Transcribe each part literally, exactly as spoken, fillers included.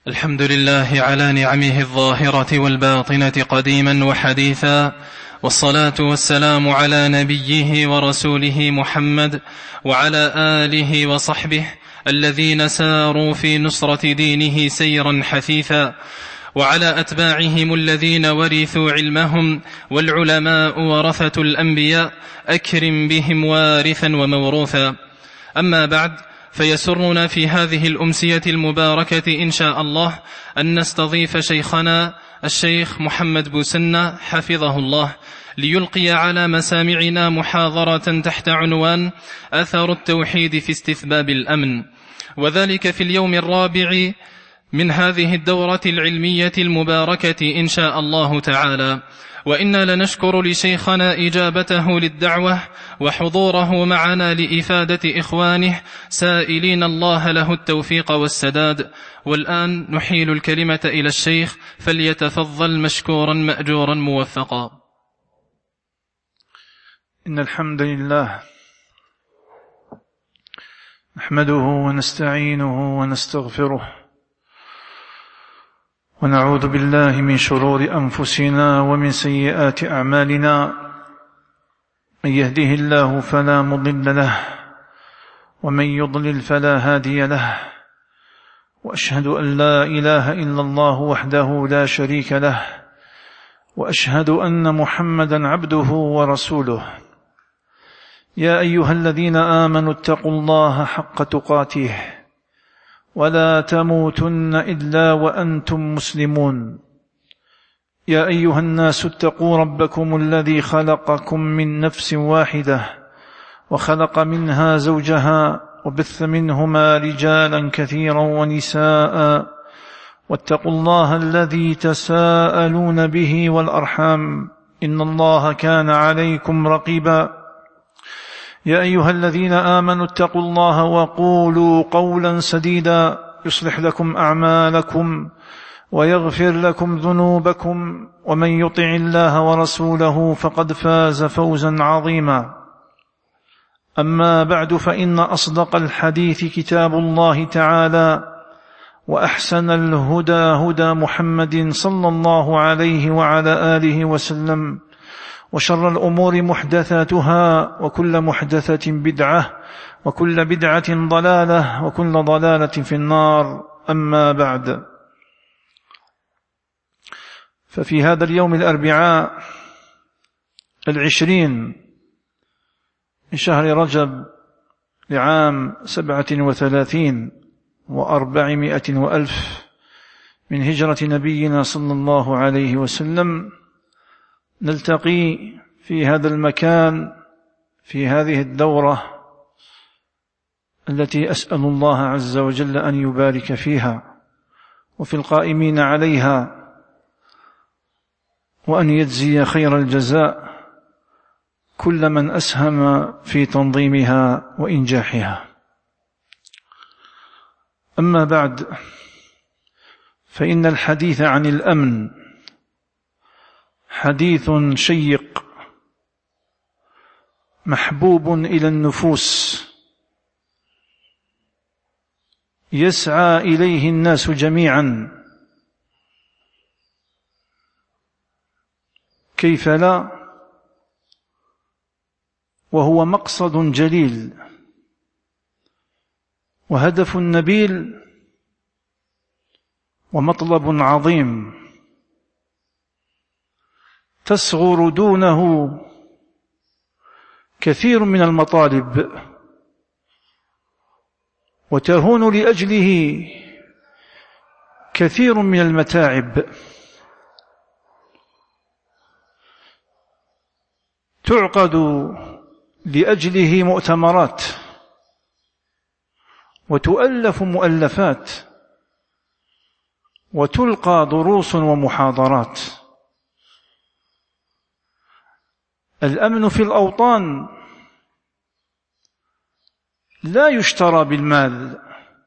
الحمد لله على نعمه الظاهرة والباطنة قديما وحديثا، والصلاة والسلام على نبيه ورسوله محمد وعلى آله وصحبه الذين ساروا في نصرة دينه سيرا حثيثا، وعلى أتباعهم الذين ورثوا علمهم، والعلماء ورثة الأنبياء، أكرم بهم وارثا وموروثا. أما بعد، فيسرنا في هذه الأمسية المباركة إن شاء الله أن نستضيف شيخنا الشيخ محمد بوسنة حفظه الله ليلقي على مسامعنا محاضرة تحت عنوان أثر التوحيد في استثباب الأمن، وذلك في اليوم الرابع من هذه الدورة العلمية المباركة إن شاء الله تعالى. وإنا لنشكر لشيخنا إجابته للدعوة وحضوره معنا لإفادة إخوانه، سائلين الله له التوفيق والسداد. والآن نحيل الكلمة إلى الشيخ، فليتفضل مشكورا مأجورا موفقا. إن الحمد لله نحمده ونستعينه ونستغفره، ونعوذ بالله من شرور أنفسنا ومن سيئات أعمالنا. من يهده الله فلا مضل له، ومن يضلل فلا هادي له، وأشهد أن لا إله إلا الله وحده لا شريك له، وأشهد أن محمدا عبده ورسوله. يا أيها الذين آمنوا اتقوا الله حق تقاته ولا تموتن إلا وأنتم مسلمون. يا أيها الناس اتقوا ربكم الذي خلقكم من نفس واحدة، وخلق منها زوجها، وبث منهما رجالا كثيرا ونساء، واتقوا الله الذي تساءلون به والأرحام، إن الله كان عليكم رقيبا. يا أيها الذين آمنوا اتقوا الله وقولوا قولا سديدا يصلح لكم أعمالكم ويغفر لكم ذنوبكم، ومن يطع الله ورسوله فقد فاز فوزا عظيما. أما بعد، فإن أصدق الحديث كتاب الله تعالى، وأحسن الهدى هدى محمد صلى الله عليه وعلى آله وسلم، وشر الأمور محدثاتها، وكل محدثة بدعة، وكل بدعة ضلالة، وكل ضلالة في النار. أما بعد، ففي هذا اليوم الأربعاء العشرين من شهر رجب لعام سبعة وثلاثين وأربعمائة وألف من هجرة نبينا صلى الله عليه وسلم، نلتقي في هذا المكان في هذه الدورة التي أسأل الله عز وجل أن يبارك فيها وفي القائمين عليها، وأن يجزي خير الجزاء كل من أسهم في تنظيمها وإنجاحها. أما بعد، فإن الحديث عن الأمن حديث شيق محبوب إلى النفوس، يسعى إليه الناس جميعا، كيف لا، وهو مقصد جليل وهدف نبيل ومطلب عظيم، تصغر دونه كثير من المطالب، وتهون لأجله كثير من المتاعب. تعقد لأجله مؤتمرات، وتؤلف مؤلفات، وتلقى دروس ومحاضرات. الأمن في الأوطان لا يشترى بالمال،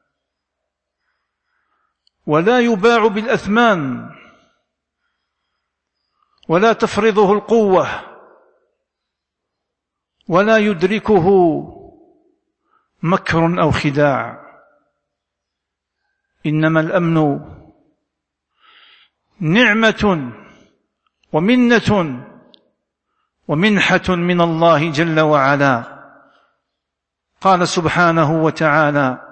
ولا يباع بالأثمان، ولا تفرضه القوة، ولا يدركه مكر أو خداع. إنما الأمن نعمة ومنة ومنحة من الله جل وعلا. قال سبحانه وتعالى: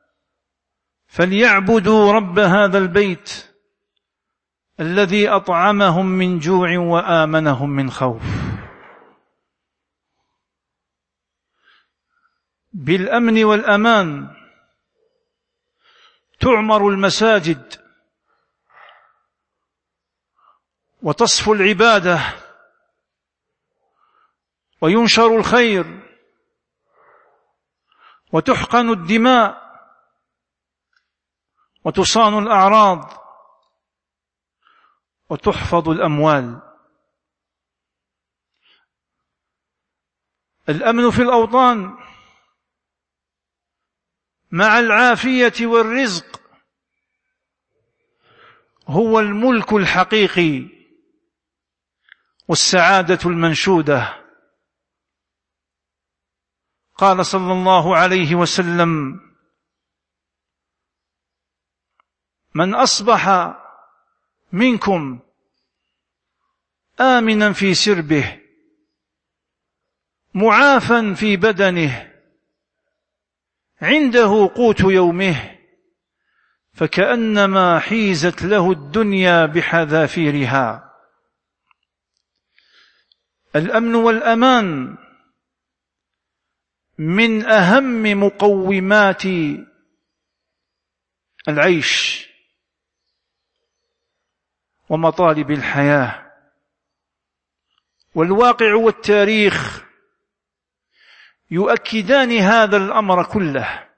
فليعبدوا رب هذا البيت الذي أطعمهم من جوع وآمنهم من خوف. بالأمن والأمان تعمر المساجد وتصفو العبادة وينشر الخير وتحقن الدماء وتصان الأعراض وتحفظ الأموال. الأمن في الأوطان مع العافية والرزق هو الملك الحقيقي والسعادة المنشودة. قال صلى الله عليه وسلم: من أصبح منكم آمنا في سربه معافا في بدنه عنده قوت يومه فكأنما حيزت له الدنيا بحذافيرها. الأمن والأمان من أهم مقومات العيش ومطالب الحياة، والواقع والتاريخ يؤكدان هذا الأمر كله.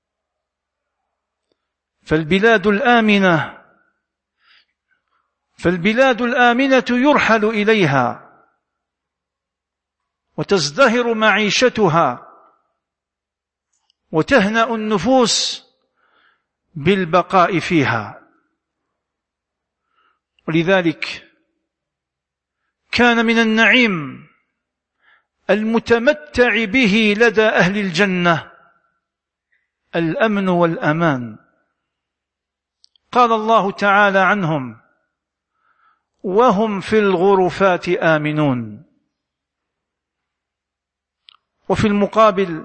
فالبلاد الآمنة فالبلاد الآمنة يرحل إليها وتزدهر معيشتها وتهنأ النفوس بالبقاء فيها. ولذلك كان من النعيم المتمتع به لدى أهل الجنة الأمن والأمان. قال الله تعالى عنهم: وهم في الغرفات آمنون. وفي المقابل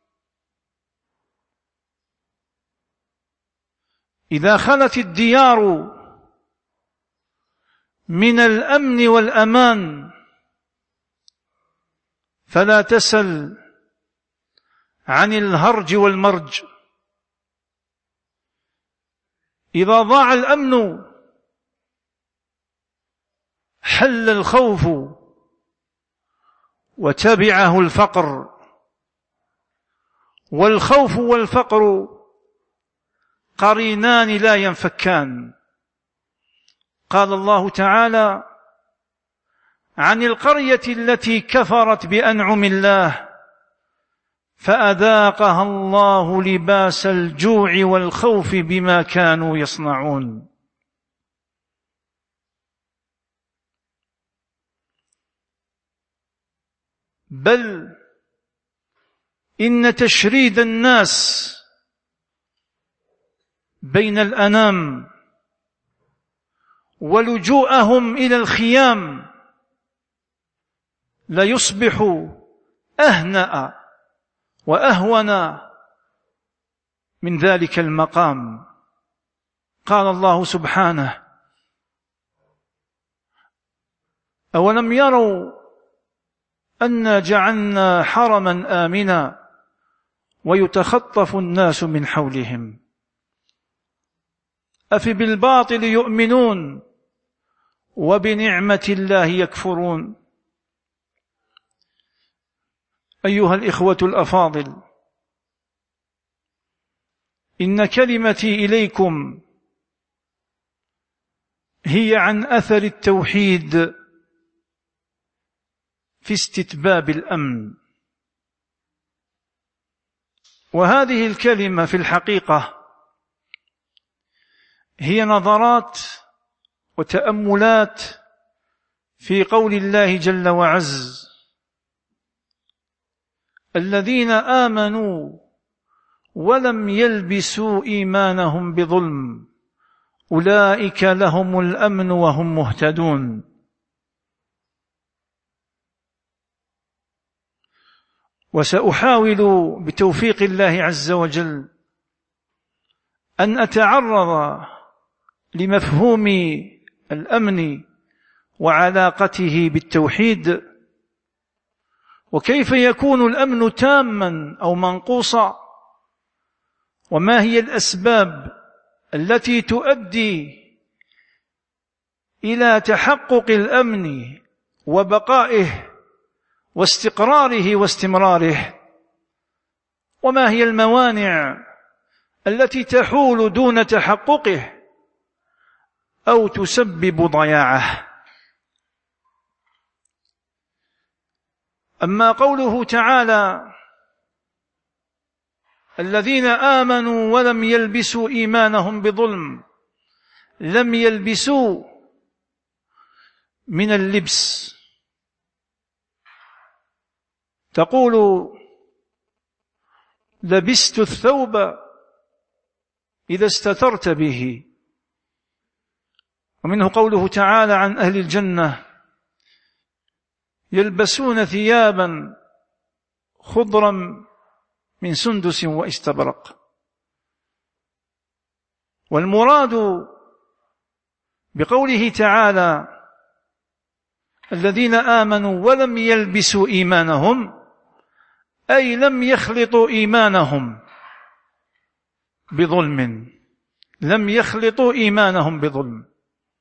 إذا خلت الديار من الأمن والأمان فلا تسل عن الهرج والمرج. إذا ضاع الأمن حل الخوف وتبعه الفقر، والخوف والفقر قرينان لا ينفكان. قال الله تعالى عن القرية التي كفرت بأنعم الله: فأذاقها الله لباس الجوع والخوف بما كانوا يصنعون. بل إن تشريد الناس بين الأنام ولجوءهم إلى الخيام ليصبح أهنأ وأهون من ذلك المقام. قال الله سبحانه: أولم يروا أنا جعلنا حرما آمنا ويتخطف الناس من حولهم أفبالباطل يؤمنون وبنعمة الله يكفرون. أيها الإخوة الأفاضل، إن كلمتي إليكم هي عن أثر التوحيد في استتباب الأمن. وهذه الكلمة في الحقيقة هي نظرات وتأملات في قول الله جل وعز: الذين آمنوا ولم يلبسوا إيمانهم بظلم أولئك لهم الأمن وهم مهتدون. وسأحاول بتوفيق الله عز وجل أن أتعرض لمفهوم الأمن وعلاقته بالتوحيد، وكيف يكون الأمن تاما أو منقوصا، وما هي الأسباب التي تؤدي إلى تحقق الأمن وبقائه واستقراره واستمراره، وما هي الموانع التي تحول دون تحققه أو تسبب ضياعه. أما قوله تعالى الذين آمنوا ولم يلبسوا إيمانهم بظلم، لم يلبسوا من اللبس، تقول لبست الثوب إذا استترت به. ومنه قوله تعالى عن أهل الجنة يلبسون ثيابا خضرا من سندس واستبرق. والمراد بقوله تعالى الذين آمنوا ولم يلبسوا إيمانهم، أي لم يخلطوا إيمانهم بظلم، لم يخلطوا إيمانهم بظلم.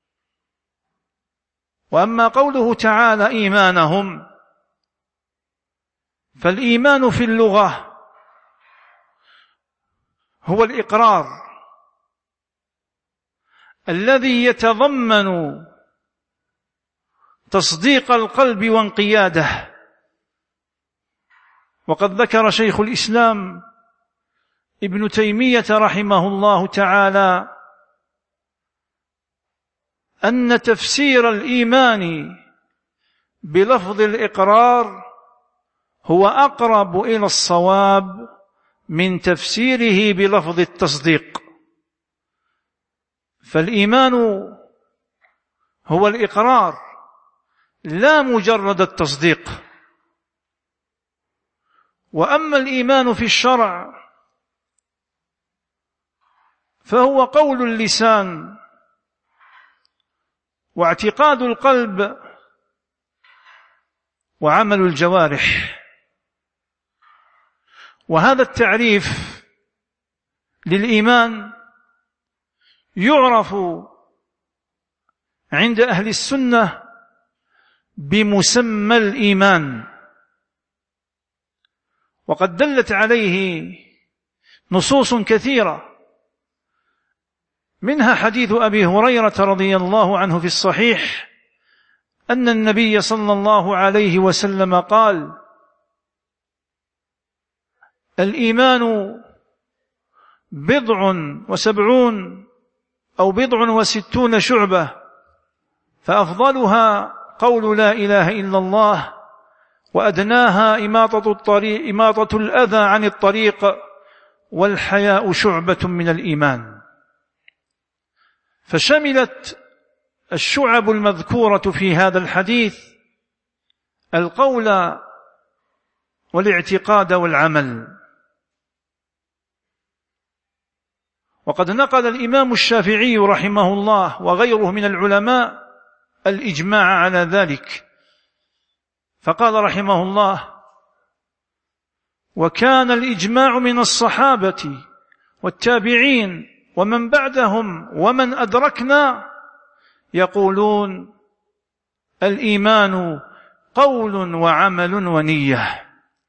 وأما قوله تعالى إيمانهم، فالإيمان في اللغة هو الإقرار الذي يتضمن تصديق القلب وانقياده. وقد ذكر شيخ الإسلام ابن تيمية رحمه الله تعالى أن تفسير الإيمان بلفظ الإقرار هو أقرب إلى الصواب من تفسيره بلفظ التصديق. فالإيمان هو الإقرار لا مجرد التصديق. وأما الإيمان في الشرع فهو قول اللسان واعتقاد القلب وعمل الجوارح. وهذا التعريف للإيمان يعرف عند أهل السنة بمسمى الإيمان، وقد دلت عليه نصوص كثيرة، منها حديث أبي هريرة رضي الله عنه في الصحيح أن النبي صلى الله عليه وسلم قال الإيمان بضع وسبعون أو بضع وستون شعبة، فأفضلها قول لا إله إلا الله، وأدناها إماطة الطريق إماطة الأذى عن الطريق، والحياء شعبة من الإيمان. فشملت الشعب المذكورة في هذا الحديث القول والاعتقاد والعمل. وقد نقل الإمام الشافعي رحمه الله وغيره من العلماء الإجماع على ذلك، فقال رحمه الله وكان الإجماع من الصحابة والتابعين ومن بعدهم ومن أدركنا يقولون الإيمان قول وعمل ونية.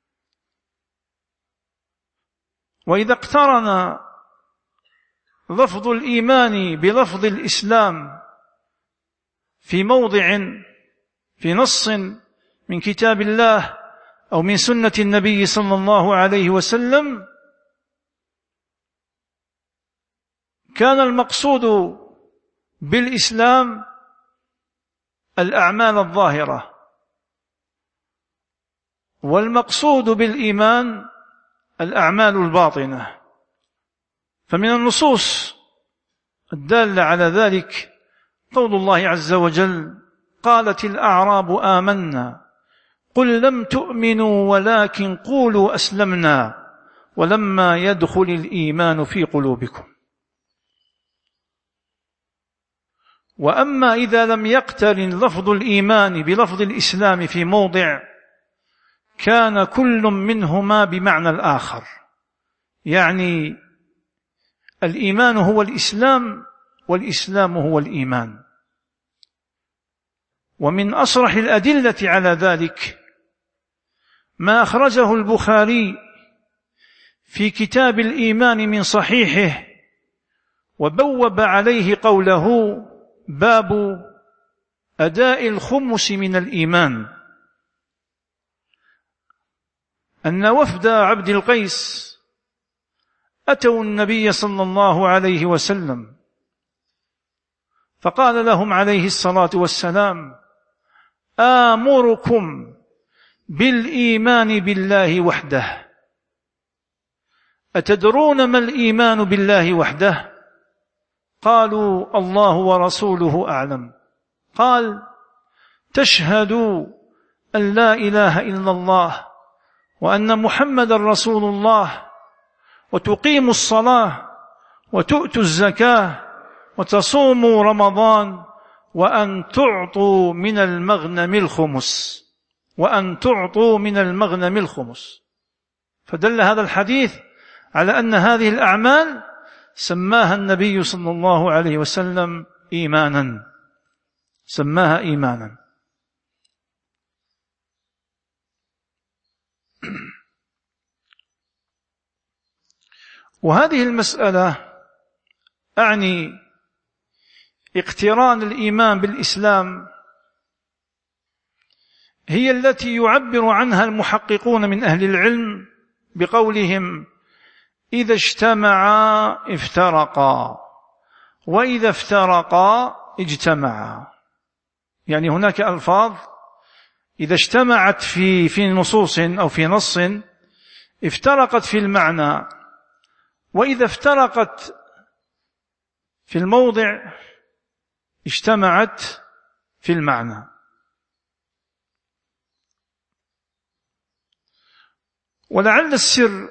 وإذا اقترن لفظ الإيمان بلفظ الإسلام في موضع في نص من كتاب الله أو من سنة النبي صلى الله عليه وسلم، كان المقصود بالإسلام الأعمال الظاهرة، والمقصود بالإيمان الأعمال الباطنة. فمن النصوص الدال على ذلك قول الله عز وجل: قالت الأعراب آمنا قل لم تؤمنوا ولكن قولوا أسلمنا ولما يدخل الإيمان في قلوبكم. وأما إذا لم يقترن لفظ الإيمان بلفظ الإسلام في موضع، كان كل منهما بمعنى الآخر، يعني الإيمان هو الإسلام والإسلام هو الإيمان. ومن أصرح الأدلة على ذلك ما أخرجه البخاري في كتاب الإيمان من صحيحه، وبوب عليه قوله: باب أداء الخمس من الإيمان. أن وفد عبد القيس أتوا النبي صلى الله عليه وسلم، فقال لهم عليه الصلاة والسلام: آمركم بالإيمان بالله وحده. أتدرون ما الإيمان بالله وحده؟ قالوا: الله ورسوله أعلم. قال: تشهد أن لا إله إلا الله وأن محمد رسول الله، وتقيموا الصلاة وتؤتوا الزكاة وتصوموا رمضان، وأن تعطوا من المغنم الخمس وأن تعطوا من المغنم الخمس. فدل هذا الحديث على أن هذه الأعمال سماها النبي صلى الله عليه وسلم إيمانا، سماها إيمانا. وهذه المسألة أعني اقتران الإيمان بالإسلام هي التي يعبر عنها المحققون من أهل العلم بقولهم: إذا اجتمعا افترقا وإذا افترقا اجتمعا. يعني هناك ألفاظ إذا اجتمعت في في نصوص أو في نص افترقت في المعنى، وإذا افترقت في الموضع اجتمعت في المعنى. ولعل السر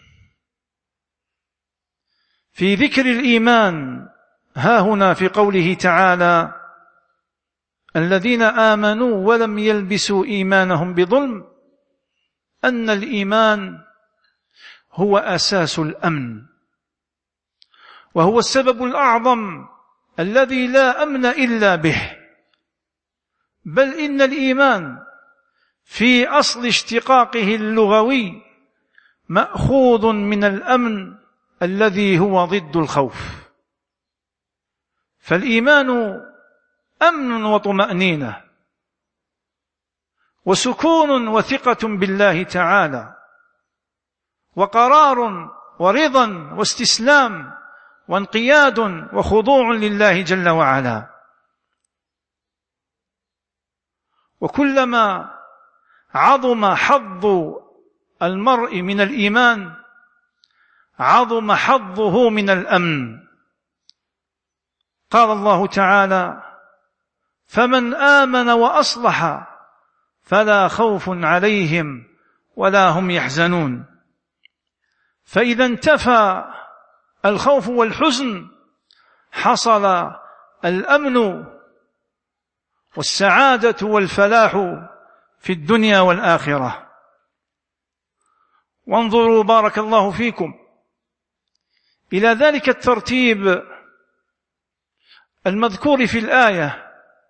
في ذكر الإيمان ها هنا في قوله تعالى: الذين آمنوا ولم يلبسوا إيمانهم بظلم، أن الإيمان هو أساس الأمن، وهو السبب الأعظم الذي لا أمن إلا به. بل إن الإيمان في أصل اشتقاقه اللغوي مأخوذ من الأمن الذي هو ضد الخوف. فالإيمان أمن وطمأنينة وسكون وثقة بالله تعالى، وقرار ورضا واستسلام وانقياد وخضوع لله جل وعلا. وكلما عظم حظ المرء من الإيمان عظم حظه من الأمن. قال الله تعالى: فمن آمن وأصلح فلا خوف عليهم ولا هم يحزنون. فإذا انتفى الخوف والحزن حصل الأمن والسعادة والفلاح في الدنيا والآخرة. وانظروا بارك الله فيكم إلى ذلك الترتيب المذكور في الآية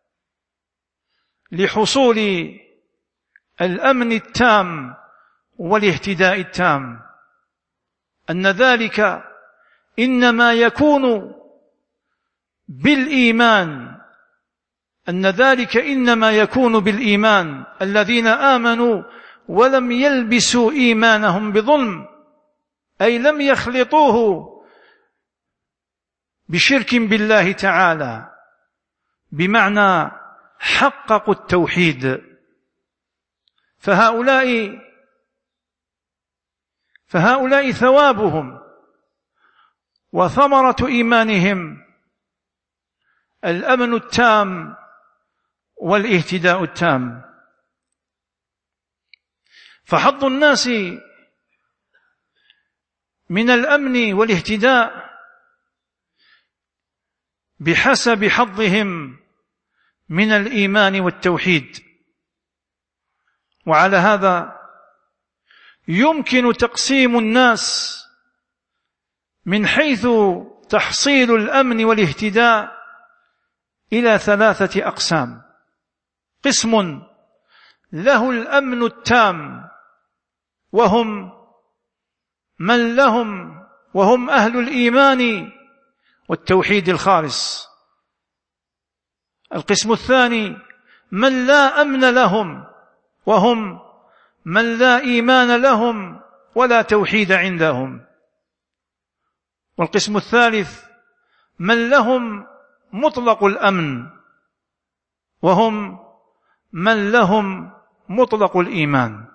لحصول الأمن التام والاهتداء التام، أن ذلك إنما يكون بالإيمان أن ذلك إنما يكون بالإيمان الذين آمنوا ولم يلبسوا إيمانهم بظلم، أي لم يخلطوه بشرك بالله تعالى، بمعنى حققوا التوحيد. فهؤلاء فهؤلاء ثوابهم وثمرة إيمانهم الأمن التام والاهتداء التام. فحظ الناس من الأمن والاهتداء بحسب حظهم من الإيمان والتوحيد. وعلى هذا يمكن تقسيم الناس من حيث تحصيل الأمن والاهتداء إلى ثلاثة أقسام: قسم له الأمن التام وهم من لهم وهم أهل الإيمان والتوحيد الخالص. القسم الثاني من لا أمن لهم وهم من لا إيمان لهم ولا توحيد عندهم. والقسم الثالث من لهم مطلق الأمن وهم من لهم مطلق الإيمان.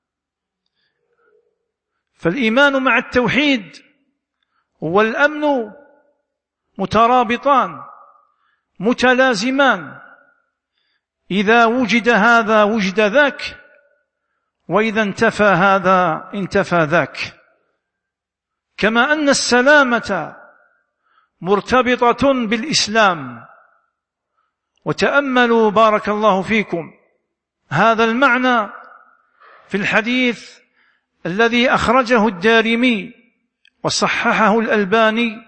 فالإيمان مع التوحيد والأمن مترابطان متلازمان، إذا وجد هذا وجد ذاك، وإذا انتفى هذا انتفى ذاك. كما أن السلامة مرتبطة بالإسلام. وتأملوا بارك الله فيكم هذا المعنى في الحديث الذي أخرجه الدارمي وصححه الألباني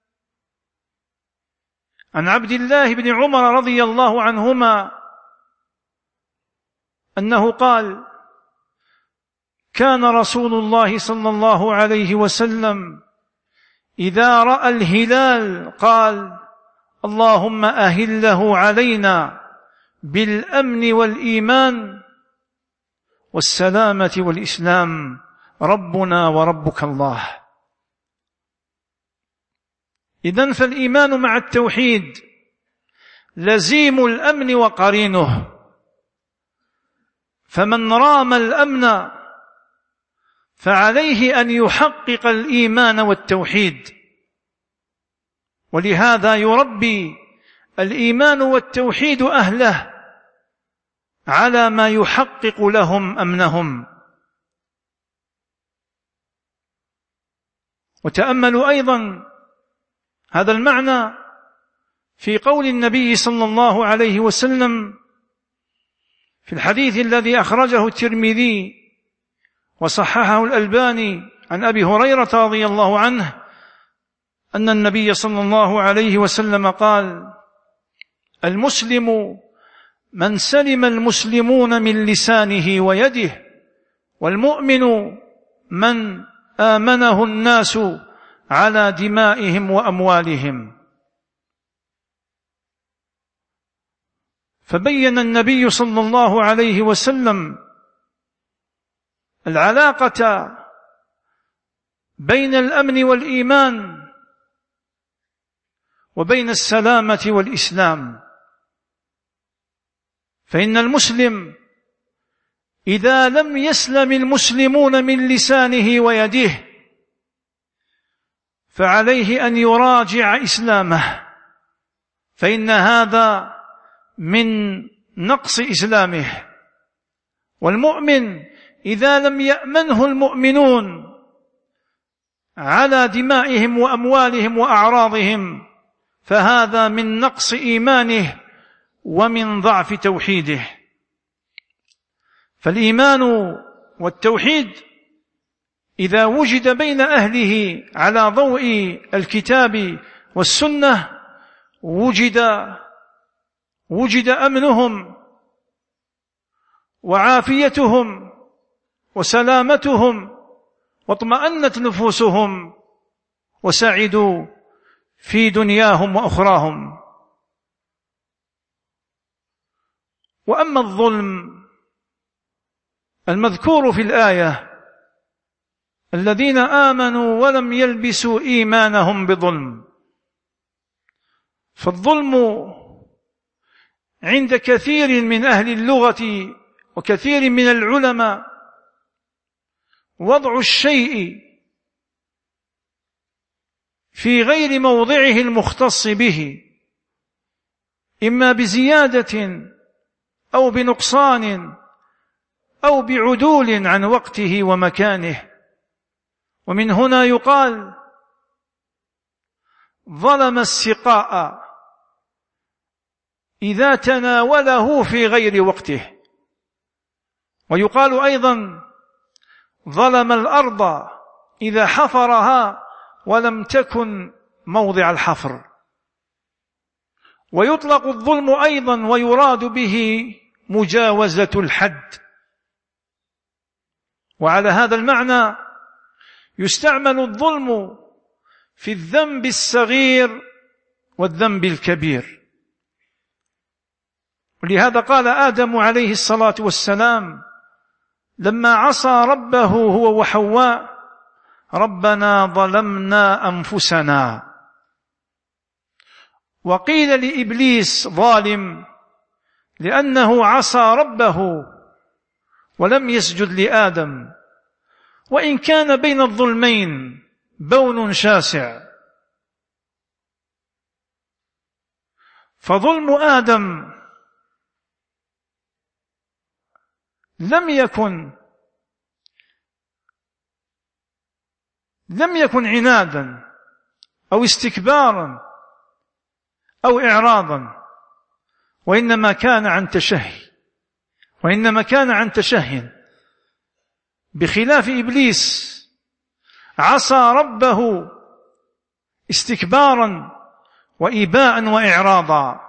عن عبد الله بن عمر رضي الله عنهما أنه قال: كان رسول الله صلى الله عليه وسلم إذا رأى الهلال قال: اللهم أهله علينا بالأمن والإيمان والسلامة والإسلام، ربنا وربك الله. إذن فالإيمان مع التوحيد لزيم الأمن وقرينه. فمن رام الأمن فعليه أن يحقق الإيمان والتوحيد. ولهذا يربي الإيمان والتوحيد أهله على ما يحقق لهم أمنهم. وتأملوا أيضا هذا المعنى في قول النبي صلى الله عليه وسلم في الحديث الذي أخرجه الترمذي وصححه الألباني عن أبي هريرة رضي الله عنه أن النبي صلى الله عليه وسلم قال: المسلم من سلم المسلمون من لسانه ويده، والمؤمن من آمنه الناس على دمائهم وأموالهم. فبين النبي صلى الله عليه وسلم العلاقة بين الأمن والإيمان وبين السلامة والإسلام. فإن المسلم إذا لم يسلم المسلمون من لسانه ويده فعليه أن يراجع إسلامه، فإن هذا من نقص إسلامه. والمؤمن إذا لم يأمنه المؤمنون على دمائهم وأموالهم وأعراضهم فهذا من نقص إيمانه ومن ضعف توحيده. فالإيمان والتوحيد إذا وجد بين أهله على ضوء الكتاب والسنة وجد وجد أمنهم وعافيتهم وسلامتهم، واطمأنت نفوسهم وسعدوا في دنياهم وأخراهم. وأما الظلم المذكور في الآية الذين آمنوا ولم يلبسوا إيمانهم بظلم، فالظلم عند كثير من أهل اللغة وكثير من العلماء وضع الشيء في غير موضعه المختص به، إما بزيادة أو بنقصان أو بعدول عن وقته ومكانه. ومن هنا يقال ظلم السقاء إذا تناوله في غير وقته. ويقال أيضا ظلم الأرض إذا حفرها ولم تكن موضع الحفر. ويطلق الظلم أيضا ويراد به مجاوزة الحد. وعلى هذا المعنى يستعمل الظلم في الذنب الصغير والذنب الكبير. ولهذا قال آدم عليه الصلاة والسلام لما عصى ربه هو وحواء: ربنا ظلمنا أنفسنا. وقيل لإبليس ظالم لأنه عصى ربه ولم يسجد لآدم، وإن كان بين الظلمين بون شاسع. فظلم آدم لم يكن لم يكن عنادا أو استكبارا أو إعراضا، وإنما كان عن تشهي وإنما كان عن تشهي بخلاف إبليس عصى ربه استكبارا وإباء وإعراضا.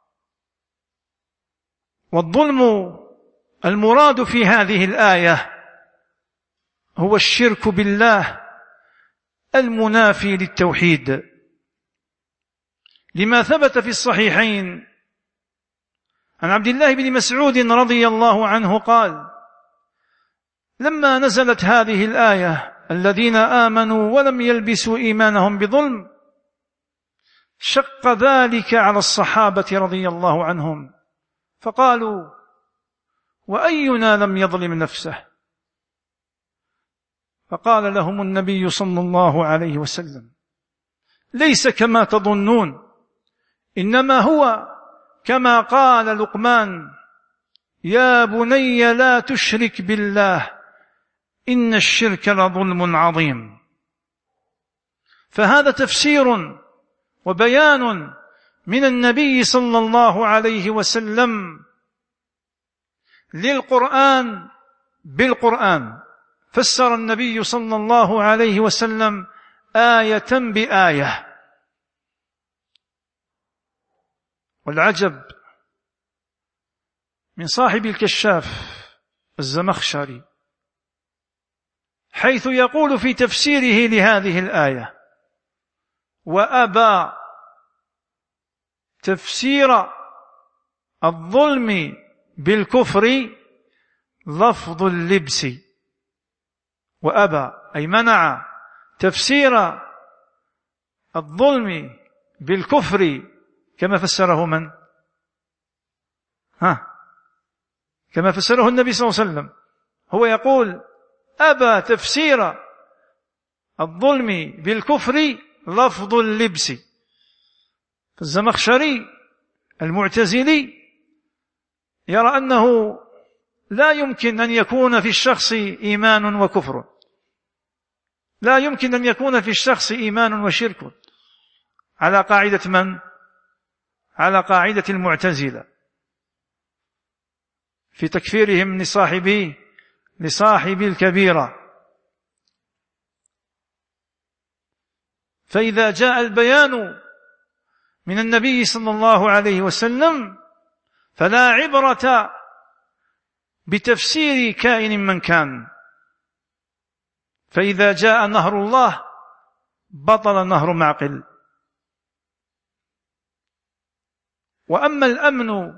والظلم المراد في هذه الآية هو الشرك بالله المنافي للتوحيد، لما ثبت في الصحيحين عن عبد الله بن مسعود رضي الله عنه قال: لما نزلت هذه الآية الذين آمنوا ولم يلبسوا إيمانهم بظلم، شق ذلك على الصحابة رضي الله عنهم، فقالوا: وأينا لم يظلم نفسه؟ فقال لهم النبي صلى الله عليه وسلم: ليس كما تظنون، إنما هو كما قال لقمان: يا بني لا تشرك بالله إن الشرك لظلم عظيم. فهذا تفسير وبيان من النبي صلى الله عليه وسلم للقرآن بالقرآن. فسر النبي صلى الله عليه وسلم آية بآية. والعجب من صاحب الكشاف الزمخشري حيث يقول في تفسيره لهذه الآية: وأبى تفسير الظلم بالكفر لفظ اللبس. وأبى أي منع تفسير الظلم بالكفر كما فسره من؟ ها كما فسره النبي صلى الله عليه وسلم. هو يقول: أبى تفسير الظلم بالكفر لفظ اللبس. الزمخشري المعتزلي يرى أنه لا يمكن أن يكون في الشخص إيمان وكفر، لا يمكن أن يكون في الشخص إيمان وشرك، على قاعدة من؟ على قاعدة المعتزلة في تكفيرهم لصاحبه لصاحب الكبيرة. فإذا جاء البيان من النبي صلى الله عليه وسلم فلا عبرة بتفسير كائن من كان. فإذا جاء نهر الله بطل نهر معقل. وأما الأمن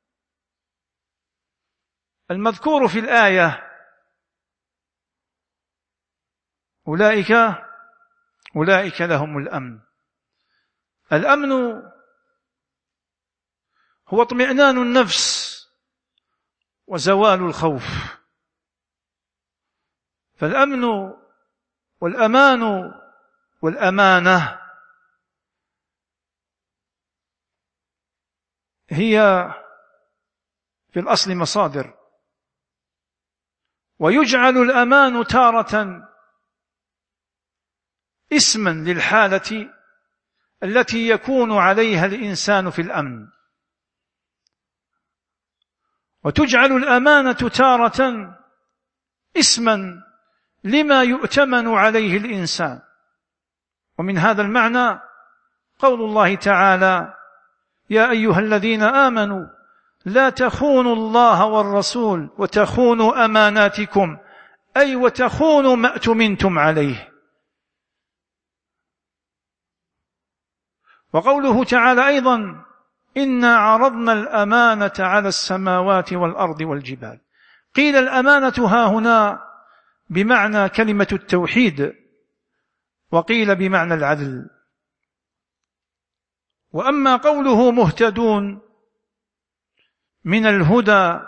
المذكور في الآية أولئك أولئك لهم الأمن. الأمن هو اطمئنان النفس وزوال الخوف. فالأمن والأمان والأمانة هي في الأصل مصادر، ويجعل الأمان تارة اسما للحالة التي يكون عليها الإنسان في الأمن، وتجعل الأمانة تارة اسما لما يؤتمن عليه الإنسان. ومن هذا المعنى قول الله تعالى: يا أيها الذين آمنوا لا تخونوا الله والرسول وتخونوا أماناتكم، أي وتخونوا ما اؤتمنتم عليه. وقوله تعالى أيضا: إنا عرضنا الأمانة على السماوات والأرض والجبال. قيل الأمانة هاهنا بمعنى كلمة التوحيد، وقيل بمعنى العدل. وأما قوله مهتدون من الهدى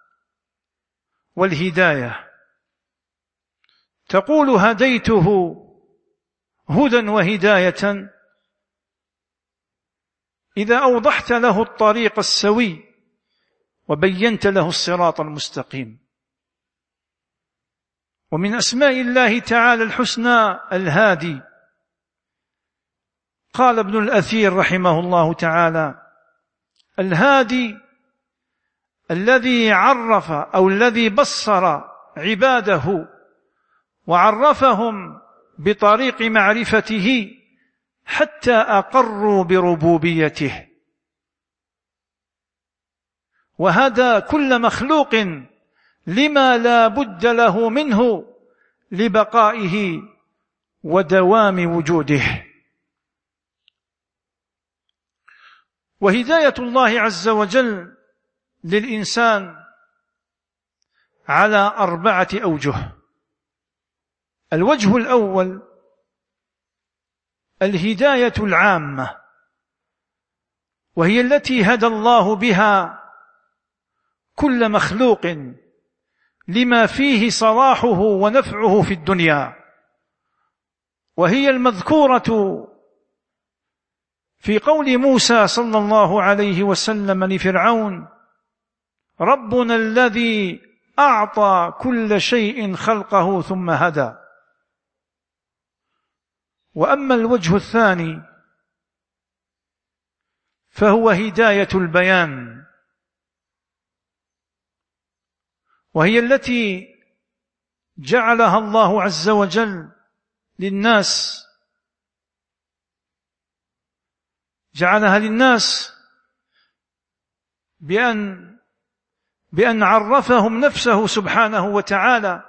والهداية، تقول هديته هدى وهداية إذا أوضحت له الطريق السوي وبينت له الصراط المستقيم. ومن أسماء الله تعالى الحسنى الهادي. قال ابن الأثير رحمه الله تعالى: الهادي الذي عرف أو الذي بصر عباده وعرفهم بطريق معرفته حتى أقروا بربوبيته، وهدى كل مخلوق لما لا بد له منه لبقائه ودوام وجوده. وهداية الله عز وجل للإنسان على أربعة أوجه. الوجه الأول الهداية العامة، وهي التي هدى الله بها كل مخلوق لما فيه صلاحه ونفعه في الدنيا، وهي المذكورة في قول موسى صلى الله عليه وسلم لفرعون: ربنا الذي أعطى كل شيء خلقه ثم هدى. وأما الوجه الثاني فهو هداية البيان، وهي التي جعلها الله عز وجل للناس جعلها للناس بأن بأن عرفهم نفسه سبحانه وتعالى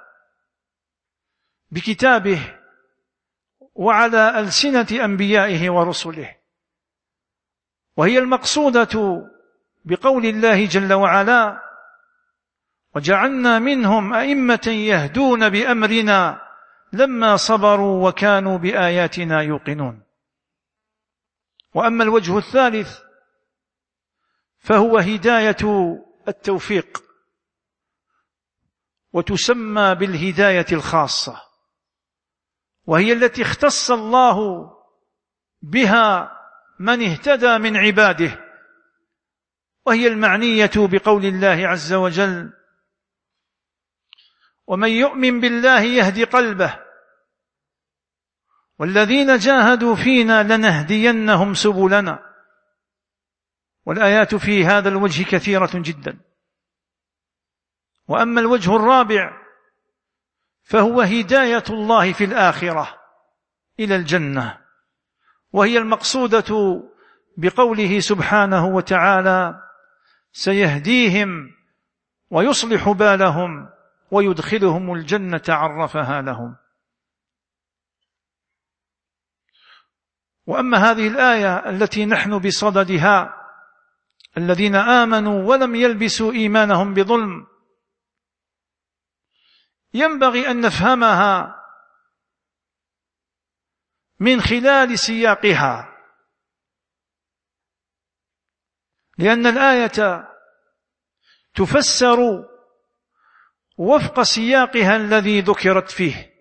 بكتابه وعلى ألسنة أنبيائه ورسله. وهي المقصودة بقول الله جل وعلا: وجعلنا منهم أئمة يهدون بأمرنا لما صبروا وكانوا بآياتنا يوقنون. وأما الوجه الثالث فهو هداية التوفيق، وتسمى بالهداية الخاصة، وهي التي اختص الله بها من eهتدى من عباده، وهي المعنية بقول الله عز وجل: ومن يؤمن بالله يهدي قلبه والذين جاهدوا فينا لنهدينهم سبلنا. والآيات في هذا الوجه كثيرة جدا. وأما الوجه الرابع فهو هداية الله في الآخرة إلى الجنة، وهي المقصودة بقوله سبحانه وتعالى: سيهديهم ويصلح بالهم ويدخلهم الجنة عرفها لهم. وأما هذه الآية التي نحن بصددها: الذين آمنوا ولم يلبسوا إيمانهم بظلم، ينبغي أن نفهمها من خلال سياقها، لأن الآية تفسر وفق سياقها الذي ذكرت فيه،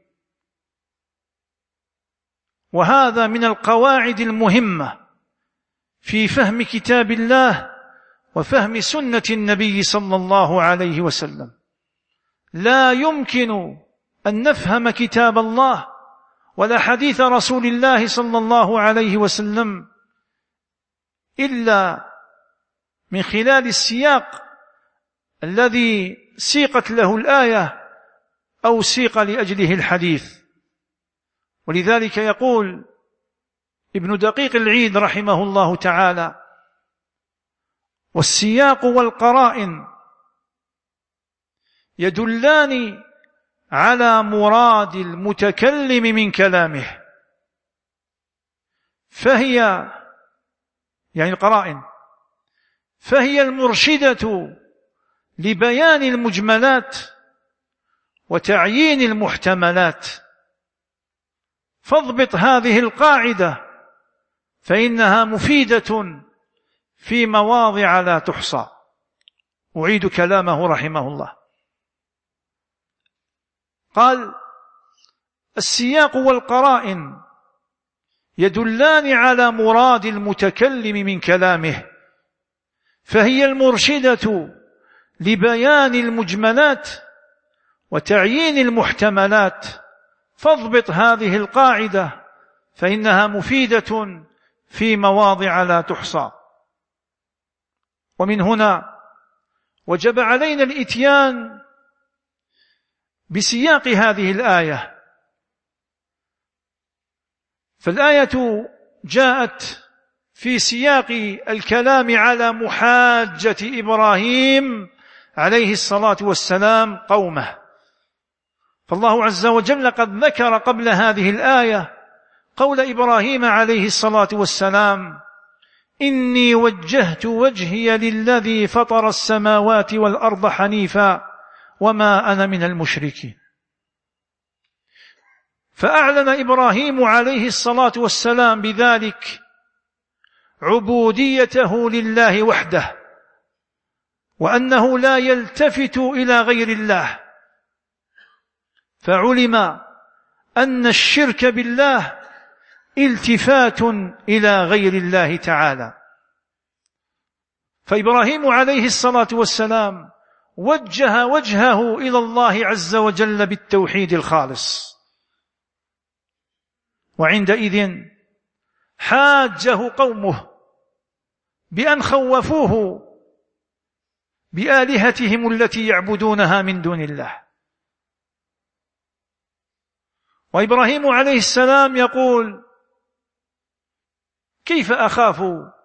وهذا من القواعد المهمة في فهم كتاب الله وفهم سنة النبي صلى الله عليه وسلم. لا يمكن أن نفهم كتاب الله ولا حديث رسول الله صلى الله عليه وسلم إلا من خلال السياق الذي سيقت له الآية أو سيق لأجله الحديث. ولذلك يقول ابن دقيق العيد رحمه الله تعالى: والسياق والقرائن يدلان على مراد المتكلم من كلامه، فهي يعني القرائن فهي المرشدة لبيان المجملات وتعيين المحتملات. فاضبط هذه القاعدة فإنها مفيدة في مواضع لا تحصى. أعيد كلامه رحمه الله، قال: السياق والقرائن يدلان على مراد المتكلم من كلامه، فهي المرشدة لبيان المجملات وتعيين المحتملات. فاضبط هذه القاعدة فإنها مفيدة في مواضع لا تحصى. ومن هنا وجب علينا الإتيان بسياق هذه الآية. فالآية جاءت في سياق الكلام على محاجة إبراهيم عليه الصلاة والسلام قومه. فالله عز وجل قد ذكر قبل هذه الآية قول إبراهيم عليه الصلاة والسلام: إني وجهت وجهي للذي فطر السماوات والأرض حنيفا وما أنا من المشركين. فأعلن إبراهيم عليه الصلاة والسلام بذلك عبوديته لله وحده، وأنه لا يلتفت إلى غير الله. فعلم أن الشرك بالله التفات إلى غير الله تعالى. فإبراهيم عليه الصلاة والسلام وجه وجهه إلى الله عز وجل بالتوحيد الخالص، وعندئذ حاجه قومه بأن خوفوه بآلهتهم التي يعبدونها من دون الله. وإبراهيم عليه السلام يقول: كيف أخاف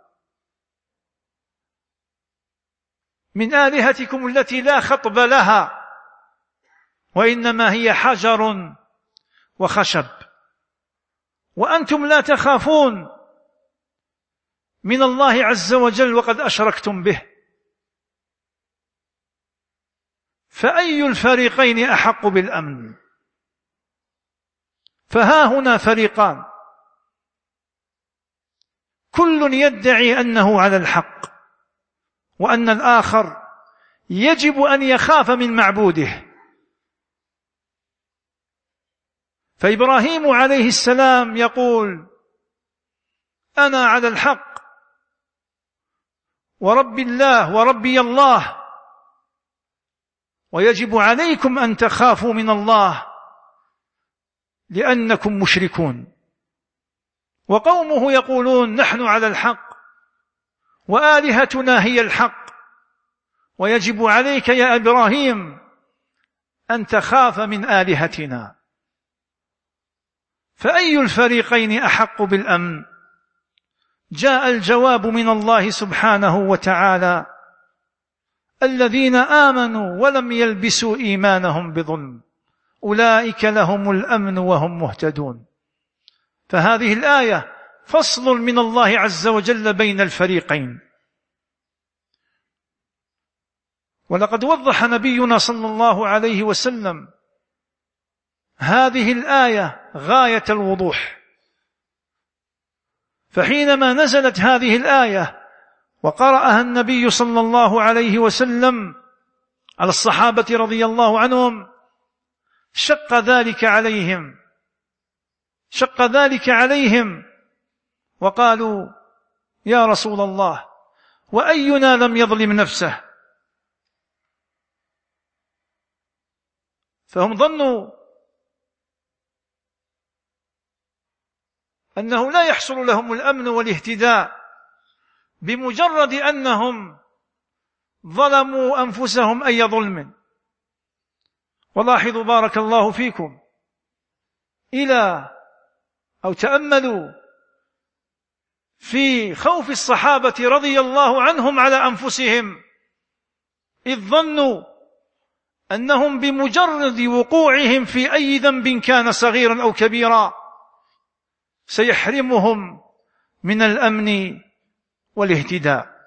من آلهتكم التي لا خطب لها وإنما هي حجر وخشب، وأنتم لا تخافون من الله عز وجل وقد أشركتم به، فأي الفريقين أحق بالأمن؟ فها هنا فريقان، كل يدعي أنه على الحق، وأن الآخر يجب أن يخاف من معبوده. فإبراهيم عليه السلام يقول: أنا على الحق ورب الله وربي الله، ويجب عليكم أن تخافوا من الله لأنكم مشركون. وقومه يقولون: نحن على الحق وآلهتنا هي الحق، ويجب عليك يا إبراهيم أن تخاف من آلهتنا. فأي الفريقين أحق بالأمن؟ جاء الجواب من الله سبحانه وتعالى: الذين آمنوا ولم يلبسوا إيمانهم بظلم أولئك لهم الأمن وهم مهتدون. فهذه الآية فصل من الله عز وجل بين الفريقين. ولقد وضح نبينا صلى الله عليه وسلم هذه الآية غاية الوضوح. فحينما نزلت هذه الآية وقرأها النبي صلى الله عليه وسلم على الصحابة رضي الله عنهم، شق ذلك عليهم شق ذلك عليهم وقالوا: يا رسول الله، وأينا لم يظلم نفسه؟ فهم ظنوا أنه لا يحصل لهم الأمن والاهتداء بمجرد أنهم ظلموا أنفسهم أي ظلم. ولاحظوا بارك الله فيكم إلى أو تأملوا في خوف الصحابة رضي الله عنهم على أنفسهم، إذ ظنوا أنهم بمجرد وقوعهم في أي ذنب كان صغيرا أو كبيرا سيحرمهم من الأمن والاهتداء.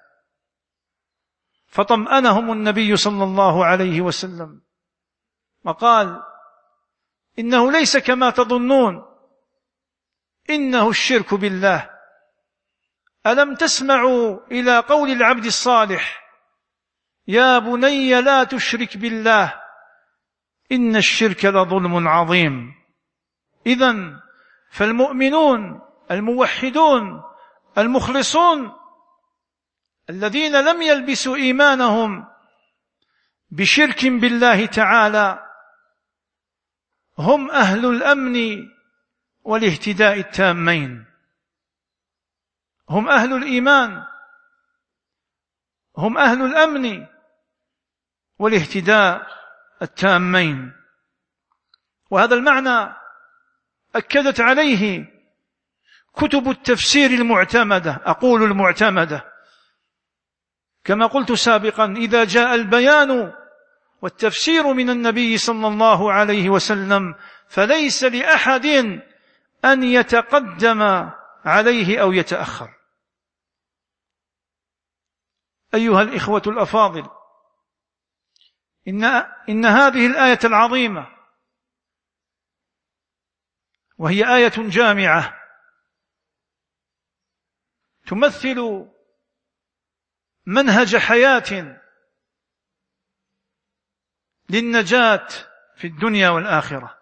فطمأنهم النبي صلى الله عليه وسلم وقال: إنه ليس كما تظنون، إنه الشرك بالله. ألم تسمعوا إلى قول العبد الصالح: يا بني لا تشرك بالله إن الشرك لظلم عظيم. إذن فالمؤمنون الموحدون المخلصون الذين لم يلبسوا إيمانهم بشرك بالله تعالى هم أهل الأمن والاهتداء التامين، هم أهل الإيمان، هم أهل الأمن والاهتداء التامين. وهذا المعنى أكدت عليه كتب التفسير المعتمدة، أقول المعتمدة، كما قلت سابقا: إذا جاء البيان والتفسير من النبي صلى الله عليه وسلم فليس لأحد أن يتقدم عليه أو يتأخر. أيها الإخوة الأفاضل، إن, إن هذه الآية العظيمة، وهي آية جامعة تمثل منهج حياة للنجاة في الدنيا والآخرة،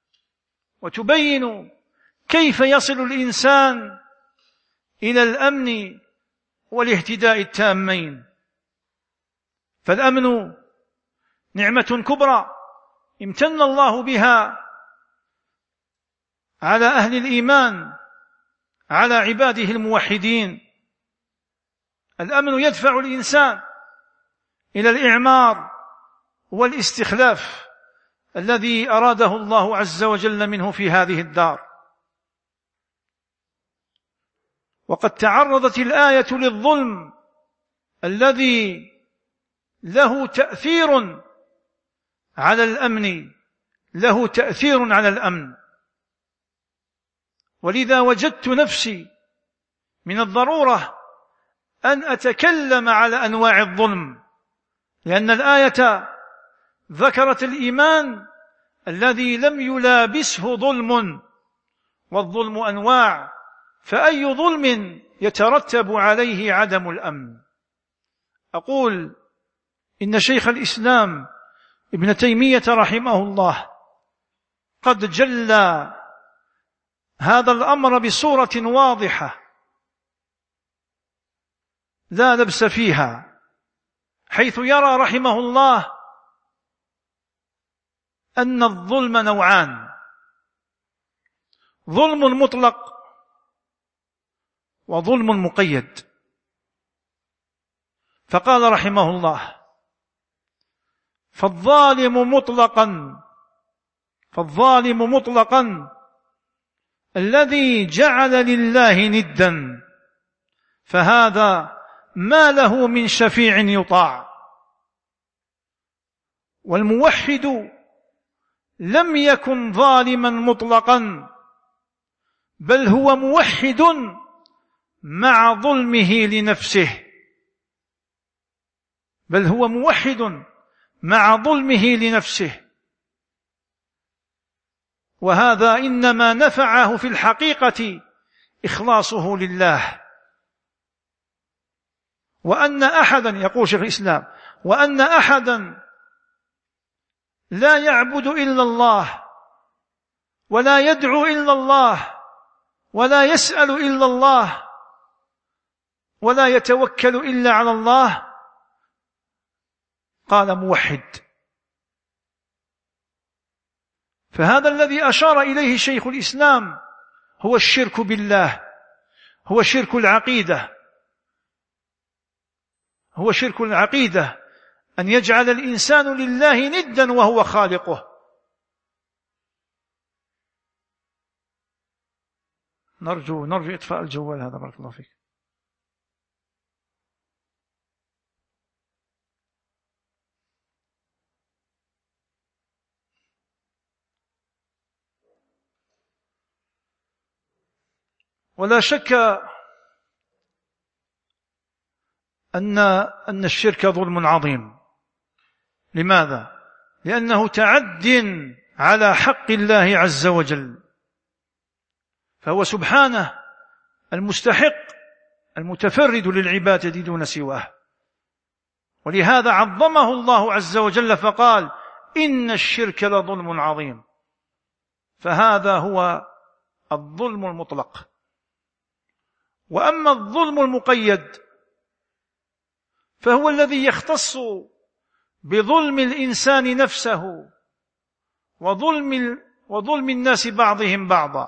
وتبين كيف يصل الإنسان إلى الأمن والاهتداء التامين. فالأمن نعمة كبرى امتن الله بها على أهل الإيمان، على عباده الموحدين. الأمن يدفع الإنسان إلى الإعمار والاستخلاف الذي أراده الله عز وجل منه في هذه الدار. وقد تعرضت الآية للظلم الذي له تأثير على الأمن، له تأثير على الأمن. ولذا وجدت نفسي من الضرورة أن أتكلم على أنواع الظلم، لأن الآية ذكرت الإيمان الذي لم يلابسه ظلم، والظلم أنواع، فأي ظلم يترتب عليه عدم الأمن؟ أقول إن شيخ الإسلام ابن تيمية رحمه الله قد جلى هذا الأمر بصورة واضحة لا لبس فيها، حيث يرى رحمه الله أن الظلم نوعان: ظلم مطلق وظلم مقيد. فقال رحمه الله: فالظالم مطلقا فالظالم مطلقا الذي جعل لله ندا، فهذا ما له من شفيع يطاع. والموحد لم يكن ظالما مطلقا، بل هو موحد مع ظلمه لنفسه بل هو موحد مع ظلمه لنفسه وهذا إنما نفعه في الحقيقة إخلاصه لله. وأن أحدا، يقول شيخ الإسلام، وأن أحدا لا يعبد إلا الله ولا يدعو إلا الله ولا يسأل إلا الله ولا يتوكل إلا على الله قال موحد. فهذا الذي أشار إليه شيخ الإسلام هو الشرك بالله، هو شرك العقيدة، هو شرك العقيدة، أن يجعل الإنسان لله ندا وهو خالقه. نرجو نرجو إطفاء الجوال هذا، بارك الله فيك. ولا شك أن أن الشرك ظلم عظيم. لماذا؟ لأنه تعد على حق الله عز وجل، فهو سبحانه المستحق المتفرد للعبادة دون سواه، ولهذا عظمه الله عز وجل فقال إن الشرك لظلم عظيم. فهذا هو الظلم المطلق. وأما الظلم المقيد فهو الذي يختص بظلم الإنسان نفسه وظلم وظلم الناس بعضهم بعضا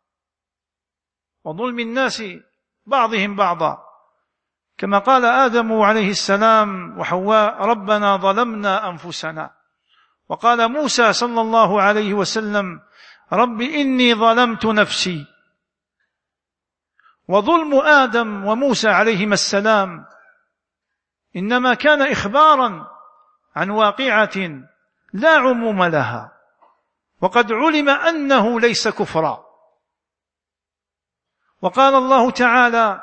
وظلم الناس بعضهم بعضا كما قال آدم عليه السلام وحواء ربنا ظلمنا أنفسنا، وقال موسى صلى الله عليه وسلم رب إني ظلمت نفسي. وظلم آدم وموسى عليهما السلام إنما كان إخبارا عن واقعة لا عموم لها، وقد علم أنه ليس كفرا. وقال الله تعالى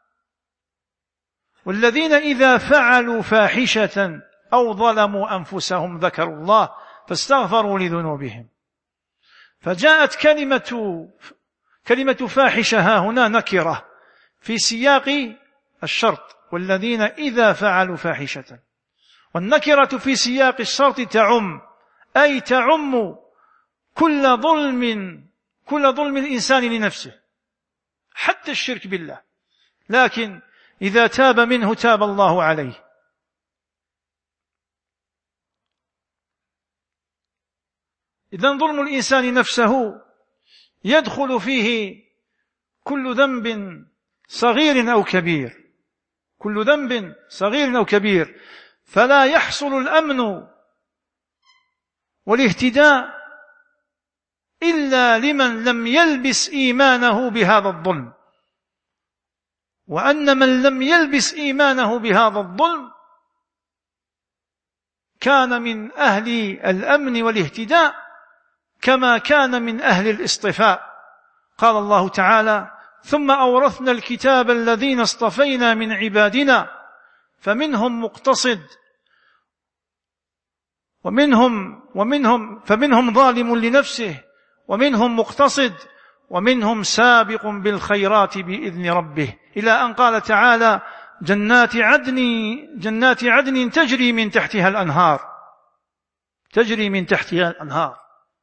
والذين إذا فعلوا فاحشة أو ظلموا أنفسهم ذكروا الله فاستغفروا لذنوبهم. فجاءت كلمة كلمة فاحشة ها هنا نكرة في سياق الشرط، والذين إذا فعلوا فاحشة، والنكرة في سياق الشرط تعم، أي تعم كل ظلم كل ظلم الإنسان لنفسه حتى الشرك بالله، لكن إذا تاب منه تاب الله عليه. إذن ظلم الإنسان نفسه يدخل فيه كل ذنب صغير أو كبير، كل ذنب صغير أو كبير، فلا يحصل الأمن والاهتداء إلا لمن لم يلبس إيمانه بهذا الظلم. وأن من لم يلبس إيمانه بهذا الظلم كان من أهل الأمن والاهتداء كما كان من أهل الاصطفاء. قال الله تعالى ثم أورثنا الكتاب الذين اصطفينا من عبادنا فمنهم مقتصد ومنهم ومنهم فمنهم ظالم لنفسه ومنهم مقتصد ومنهم سابق بالخيرات بإذن ربه، إلى أن قال تعالى جنات عدن جنات عدن تجري من تحتها الأنهار تجري من تحتها الأنهار.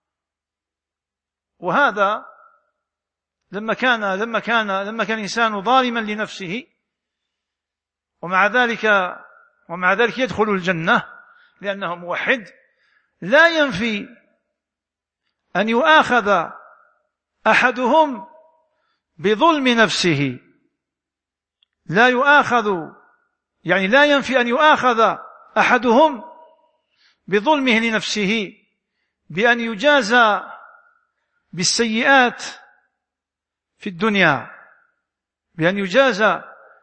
وهذا لما كان لما كان لما كان الإنسان ظالما لنفسه ومع ذلك ومع ذلك يدخل الجنة لأنه موحد، لا ينفي أن يؤاخذ أحدهم بظلم نفسه، لا يؤاخذ يعني لا ينفي أن يؤاخذ أحدهم بظلمه لنفسه بأن يجازى بالسيئات في الدنيا، بأن يجازى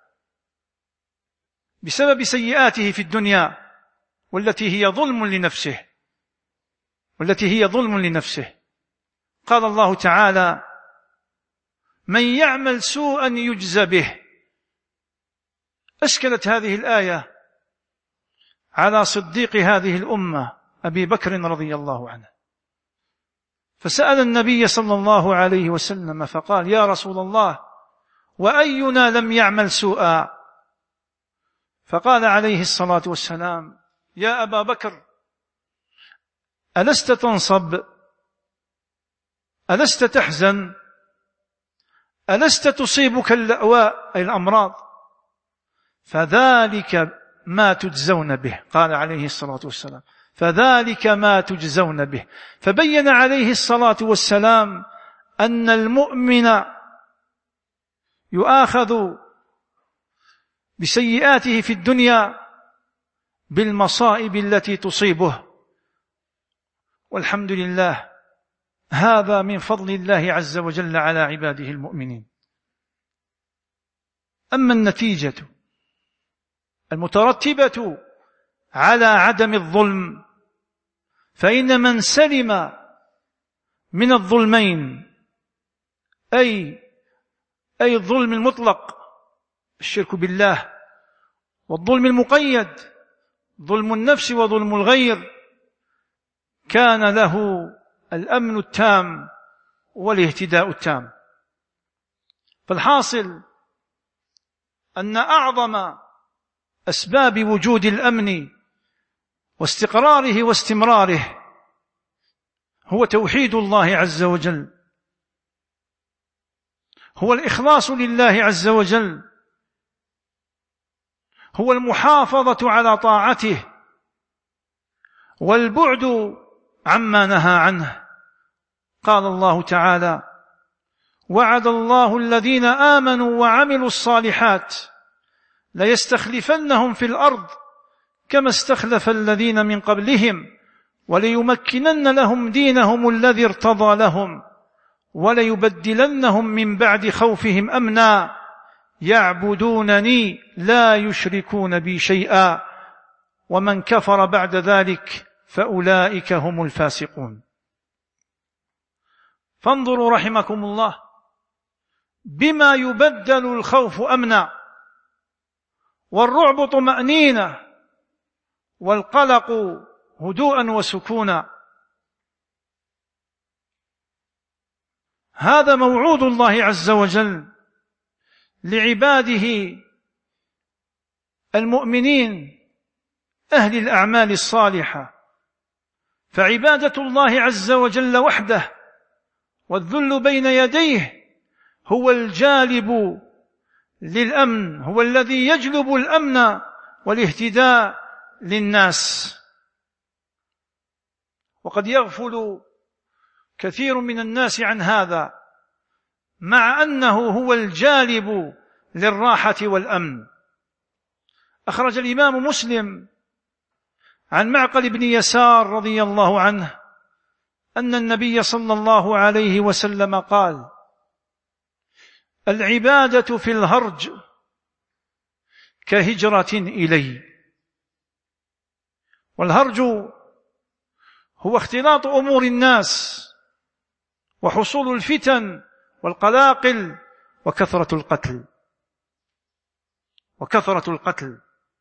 بسبب سيئاته في الدنيا والتي هي ظلم لنفسه والتي هي ظلم لنفسه. قال الله تعالى من يعمل سوءا يجزى به. أشكلت هذه الآية على صديق هذه الأمة أبي بكر رضي الله عنه، فسأل النبي صلى الله عليه وسلم فقال يا رسول الله وأينا لم يعمل سوءا؟ فقال عليه الصلاة والسلام يا أبا بكر ألست تنصب؟ ألست تحزن؟ ألست تصيبك اللأواء أي الأمراض؟ فذلك ما تجزون به، قال عليه الصلاة والسلام فذلك ما تجزون به. فبين عليه الصلاة والسلام أن المؤمن يؤاخذ بسيئاته في الدنيا بالمصائب التي تصيبه، والحمد لله هذا من فضل الله عز وجل على عباده المؤمنين. أما النتيجة المترتبة على عدم الظلم، فإن من سلم من الظلمين، أي أي الظلم المطلق الشرك بالله، والظلم المقيد ظلم النفس وظلم الغير، كان له الأمن التام والاهتداء التام. فالحاصل أن أعظم أسباب وجود الأمن واستقراره واستمراره هو توحيد الله عز وجل، هو الإخلاص لله عز وجل، هو المحافظة على طاعته والبعد عما نهى عنه. قال الله تعالى: وعد الله الذين آمنوا وعملوا الصالحات ليستخلفنهم في الأرض كما استخلف الذين من قبلهم وليمكنن لهم دينهم الذي ارتضى لهم وليبدلنهم من بعد خوفهم أمنا يعبدونني لا يشركون بي شيئا ومن كفر بعد ذلك فأولئك هم الفاسقون. فانظروا رحمكم الله بما يبدل الخوف أمنا، والرعب طمأنينة، والقلق هدوءا وسكونا. هذا موعود الله عز وجل لعباده المؤمنين أهل الأعمال الصالحة. فعبادة الله عز وجل وحده والذل بين يديه هو الجالب للأمن، هو الذي يجلب الأمن والاهتداء للناس. وقد يغفل كثير من الناس عن هذا، مع أنه هو الجالب للراحة والأمن. أخرج الإمام مسلم عن معقل بن يسار رضي الله عنه أن النبي صلى الله عليه وسلم قال: العبادة في الهرج كهجرة إلي. والهرج هو اختلاط أمور الناس وحصول الفتن والقلاقل وكثرة القتل وكثرة القتل.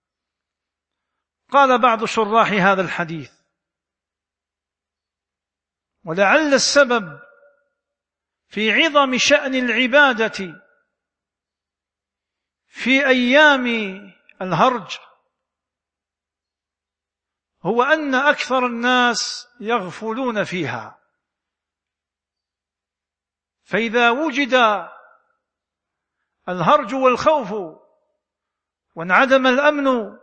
قال بعض شراح هذا الحديث: ولعل السبب في عظم شأن العبادة في أيام الهرج هو أن أكثر الناس يغفلون فيها. فإذا وجد الهرج والخوف وانعدم الأمن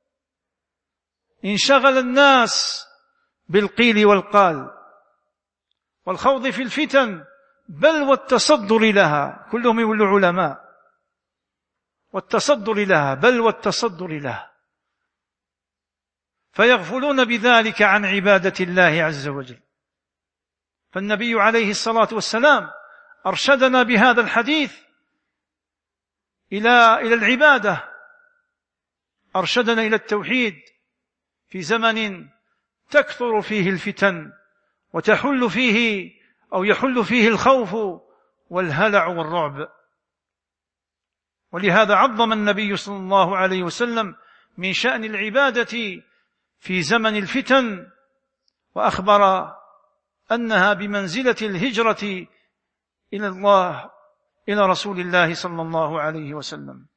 انشغل الناس بالقيل والقال والخوض في الفتن، بل والتصدر لها. كلهم يقولوا علماء، والتصدر لها، بل والتصدر لها، فيغفلون بذلك عن عبادة الله عز وجل. فالنبي عليه الصلاة والسلام أرشدنا بهذا الحديث إلى إلى العبادة، أرشدنا إلى التوحيد في زمن تكثر فيه الفتن وتحل فيه أو يحل فيه الخوف والهلع والرعب. ولهذا عظم النبي صلى الله عليه وسلم من شأن العبادة في زمن الفتن، وأخبر أنها بمنزلة الهجرة إلى الله إلى رسول الله صلى الله عليه وسلم.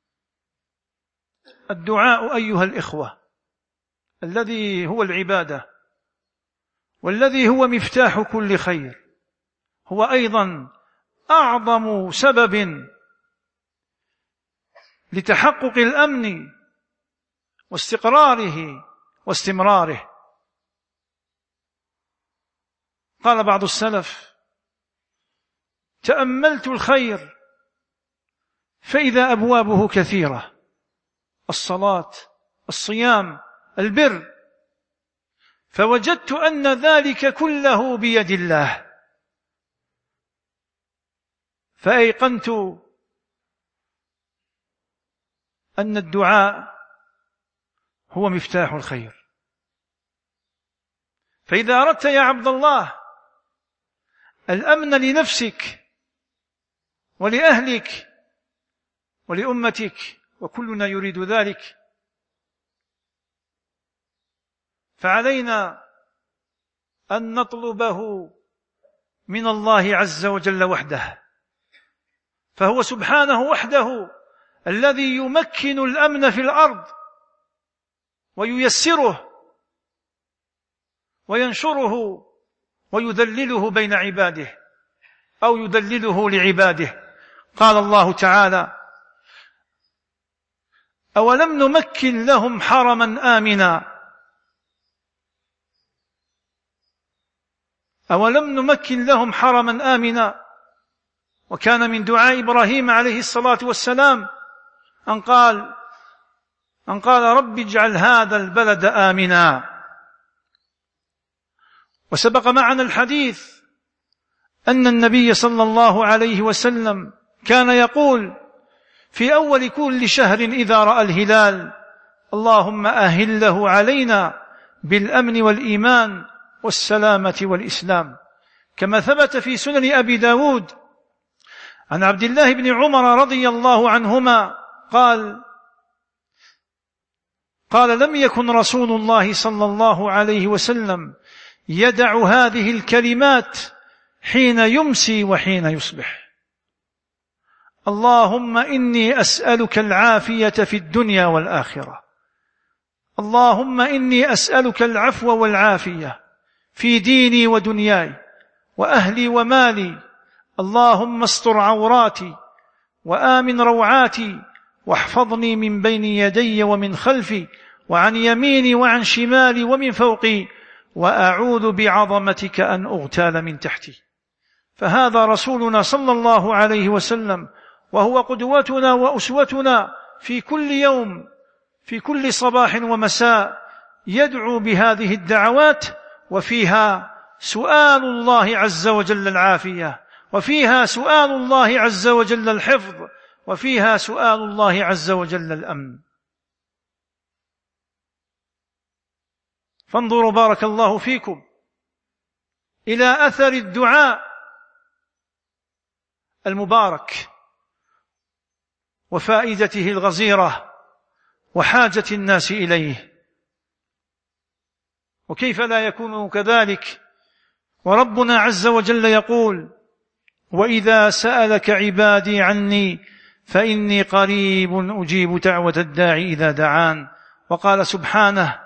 الدعاء أيها الإخوة الذي هو العبادة والذي هو مفتاح كل خير هو أيضا أعظم سبب لتحقق الأمن واستقراره واستمراره. قال بعض السلف: تأملت الخير فإذا أبوابه كثيرة، الصلاة، الصيام، البر، فوجدت أن ذلك كله بيد الله، فأيقنت أن الدعاء هو مفتاح الخير. فإذا أردت يا عبد الله الأمن لنفسك ولأهلك ولأمتك، وكلنا يريد ذلك، فعلينا أن نطلبه من الله عز وجل وحده، فهو سبحانه وحده الذي يمكن الأمن في الأرض وييسره وينشره ويذلله بين عباده أو يذلله لعباده. قال الله تعالى: أولم نمكن لهم حرما آمنا أولم نمكن لهم حرما آمنا وكان من دعاء إبراهيم عليه الصلاة والسلام أن قال أن قال رب اجعل هذا البلد آمنا. وسبق معنا الحديث أن النبي صلى الله عليه وسلم كان يقول في أول كل شهر إذا رأى الهلال: اللهم أهله علينا بالأمن والإيمان والسلامة والإسلام. كما ثبت في سنن أبي داود عن عبد الله بن عمر رضي الله عنهما قال قال لم يكن رسول الله صلى الله عليه وسلم يدع هذه الكلمات حين يمسي وحين يصبح: اللهم إني أسألك العافية في الدنيا والآخرة، اللهم إني أسألك العفو والعافية في ديني ودنياي وأهلي ومالي، اللهم استر عوراتي وآمن روعاتي واحفظني من بين يدي ومن خلفي وعن يميني وعن شمالي ومن فوقي، وأعوذ بعظمتك أن أغتال من تحتي. فهذا رسولنا صلى الله عليه وسلم، وهو قدوتنا وأسوتنا في كل يوم، في كل صباح ومساء، يدعو بهذه الدعوات، وفيها سؤال الله عز وجل العافية، وفيها سؤال الله عز وجل الحفظ، وفيها سؤال الله عز وجل الأمن. فانظروا بارك الله فيكم إلى أثر الدعاء المبارك وفائدته الغزيرة وحاجة الناس إليه، وكيف لا يكون كذلك وربنا عز وجل يقول: وإذا سألك عبادي عني فإني قريب أجيب دعوة الداعي إذا دعان. وقال سبحانه: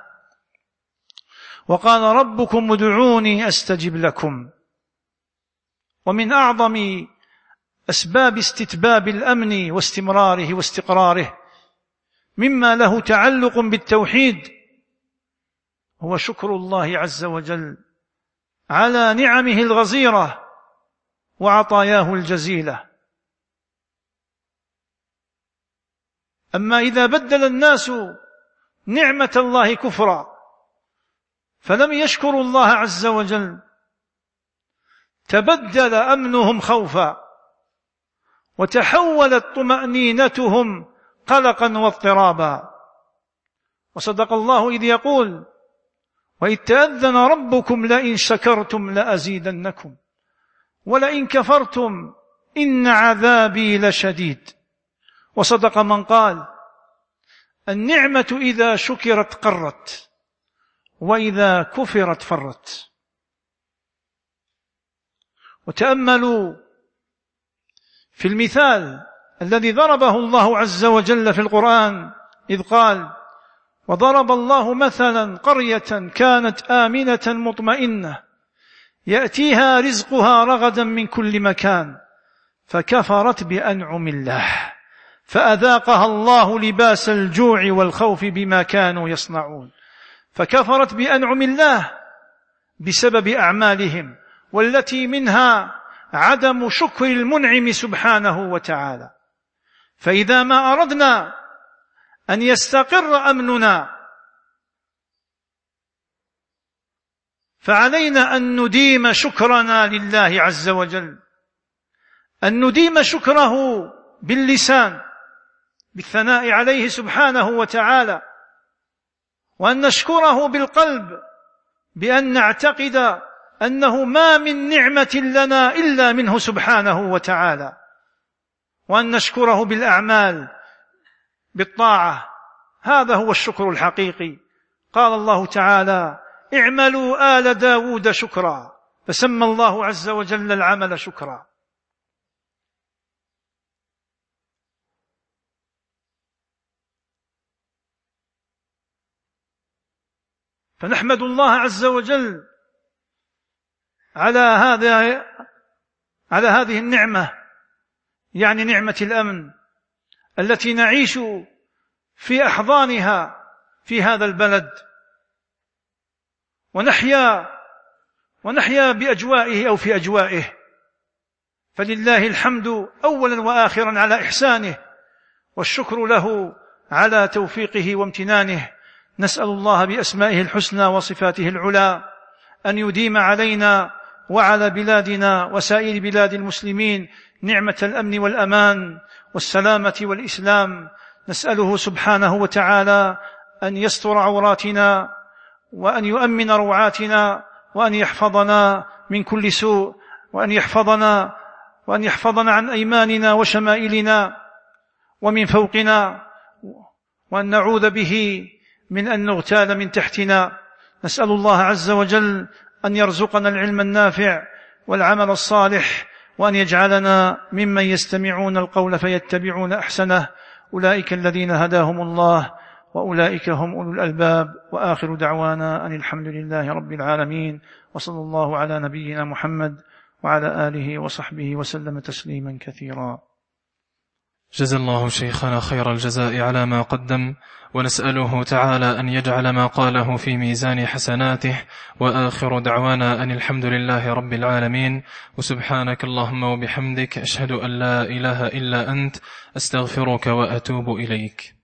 وقال ربكم ادعوني أستجب لكم. ومن أعظم أسباب استتباب الأمن واستمراره واستقراره مما له تعلق بالتوحيد هو شكر الله عز وجل على نعمه الغزيرة وعطاياه الجزيلة. أما إذا بدل الناس نعمة الله كفرا فلم يشكروا الله عز وجل تبدل أمنهم خوفا، وتحولت طمأنينتهم قلقا واضطرابا. وصدق الله إذ يقول: وإذ تأذن ربكم لئن شكرتم لأزيدنكم ولئن كفرتم إن عذابي لشديد. وصدق من قال: النعمة إذا شكرت قرت وإذا كفرت فرت. وتأملوا في المثال الذي ضربه الله عز وجل في القرآن إذ قال: وضرب الله مثلا قرية كانت آمنة مطمئنة يأتيها رزقها رغدا من كل مكان فكفرت بأنعم الله فأذاقها الله لباس الجوع والخوف بما كانوا يصنعون. فكفرت بأنعم الله بسبب أعمالهم، والتي منها عدم شكر المنعم سبحانه وتعالى. فإذا ما أردنا أن يستقر أمننا فعلينا أن نديم شكرنا لله عز وجل، أن نديم شكره باللسان بالثناء عليه سبحانه وتعالى، وأن نشكره بالقلب بأن نعتقد أنه ما من نعمة لنا إلا منه سبحانه وتعالى، وأن نشكره بالأعمال بالطاعة. هذا هو الشكر الحقيقي. قال الله تعالى: اعملوا آل داود شكرا، فسمى الله عز وجل العمل شكرا. فنحمد الله عز وجل على هذا على هذه النعمة، يعني نعمة الأمن التي نعيش في أحضانها في هذا البلد، ونحيا ونحيا بأجوائه أو في أجوائه. فلله الحمد أولا وآخرا على إحسانه، والشكر له على توفيقه وامتنانه. نسأل الله بأسمائه الحسنى وصفاته العلى أن يديم علينا وعلى بلادنا وسائر بلاد المسلمين نعمة الأمن والأمان والسلامة والإسلام. نسأله سبحانه وتعالى أن يستر عوراتنا، وأن يؤمن روعاتنا، وأن يحفظنا من كل سوء، وأن يحفظنا وأن يحفظنا عن أيماننا وشمائلنا ومن فوقنا، وأن نعوذ به من أن نغتال من تحتنا. نسأل الله عز وجل أن يرزقنا العلم النافع والعمل الصالح، وأن يجعلنا ممن يستمعون القول فيتبعون أحسنه. أولئك الذين هداهم الله، وأولئك هم أولو الألباب. وآخر دعوانا أن الحمد لله رب العالمين، وصلى الله على نبينا محمد وعلى آله وصحبه وسلم تسليما كثيرا. جزا الله شيخنا خير الجزاء على ما قدم، ونسأله تعالى أن يجعل ما قاله في ميزان حسناته. وآخر دعوانا أن الحمد لله رب العالمين، وسبحانك اللهم وبحمدك أشهد أن لا إله إلا أنت، أستغفرك وأتوب إليك.